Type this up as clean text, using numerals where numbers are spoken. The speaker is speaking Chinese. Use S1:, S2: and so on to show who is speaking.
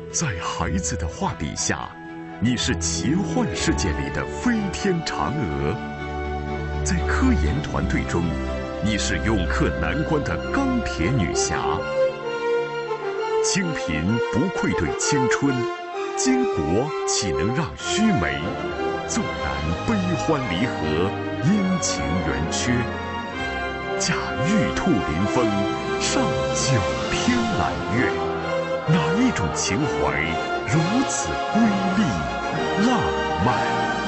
S1: 在孩子的画笔下，你是奇幻世界里的飞天嫦娥；在科研团队中，你是勇克难关的钢铁女侠。清贫不愧对青春，巾帼岂能让须眉？纵然悲欢离合，阴晴圆缺，驾玉兔临风，上九天揽月。哪一种情怀如此瑰丽浪漫？